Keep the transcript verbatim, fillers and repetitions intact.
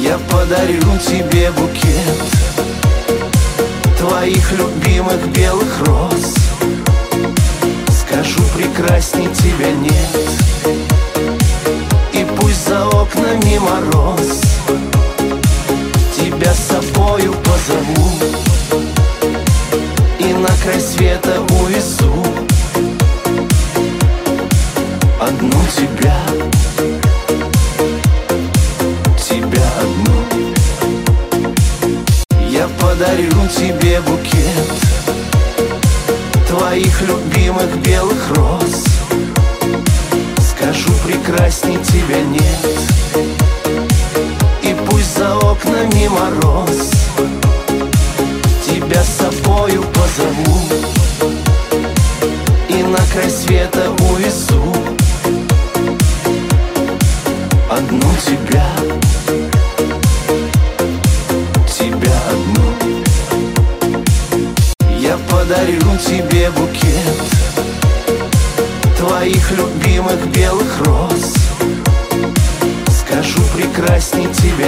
Я подарю тебе букет твоих любимых белых роз. Скажу, прекрасней тебя нет, и пусть за окнами мороз, тебя с собою позову и на край света увезу. Одну тебя, тебя одну. Я подарю тебе букет твоих любимых белых роз. Скажу, прекрасней тебя нет, и пусть за окнами мороз, тебя с собою позову и на край света увезу. Одну тебя, тебя одну. Я подарю тебе букет твоих любимых белых роз. Скажу, прекрасней тебя